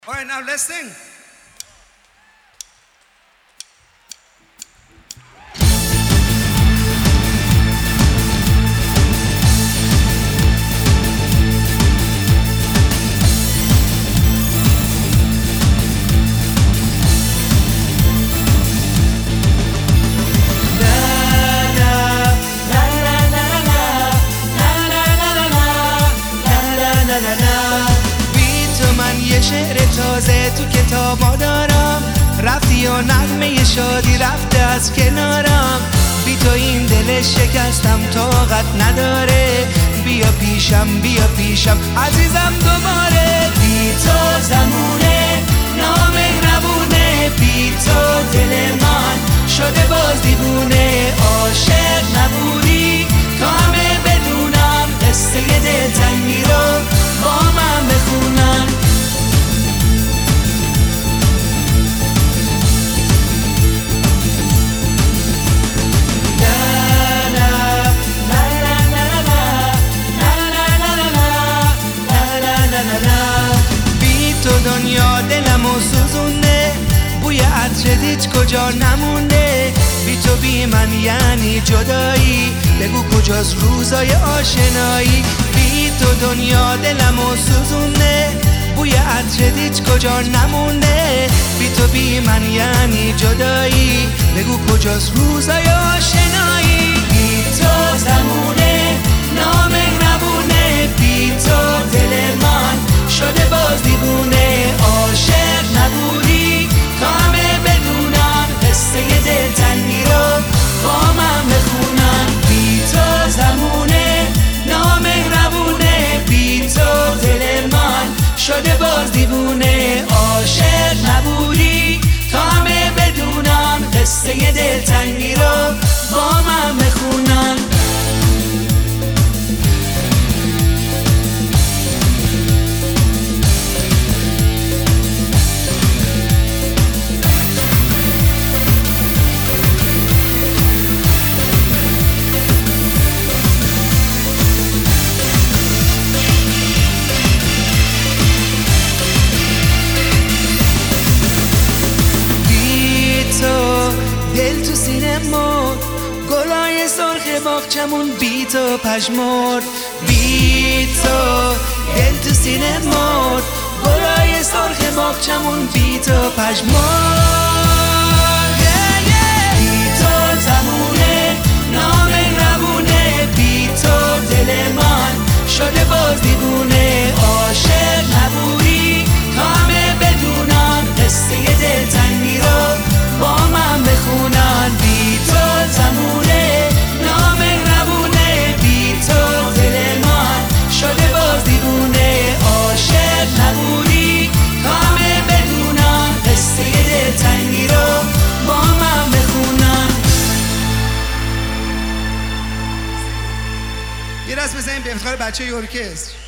All right, now let's sing. یه شعر تازه تو کتابا دارم، رفتی و نغمه شادی رفته از کنارم. بی تو این دل شکستم طاقت نداره، بیا پیشم عزیزم دوباره. بی تو زمونه نامهربونه، بی تو دل من شده باز دیوونه. عاشق نبودی تا همه بدونم، قصه دلتنگی رو با من بخونم. دنیا دلمو سوزونه، بوی عطرت هیچ کجا نمونده. بی تو بی من یعنی جدایی، بگو کجاست روزای آشنایی. بی تو دنیا دلمو سوزونه، بوی عطرت هیچ کجا نمونده. بی تو بی من یعنی جدایی، بگو کجاست روزای آشنایی. بی تو زمونه نامهربونه، بی تو دل من شده باز دیوونه. عاشق نبودی تا همه بدونم، قصه دلتنگی رو با من بخونم. بی تو زمونه نامهربونه، بی تو دل من شده باز دیوونه. عاشق نبودی تا همه بدونم، قصه دلتنگی رو با من بخونم. دل تو سینه مرد، گلای سرخ باغچمون بی تو پژمرد. بی تو دل تو سینه مرد، گلای سرخ باغچمون بی تو پژمرد. بی تو زمونه نامهربونه، بی تو دل من شده باز دیوونه. عاشق نبودی تا همه بدونم، قصه دلتنگی رو با من بخونن. بی تو زمونه نامهربونه، بی تو دل من شده باز دیوونه. عاشق نبودی تا همه بدونن، قصه دلتنگی رو با من بخونن. یه دست بزنیم به افتخار بچه ارکستر.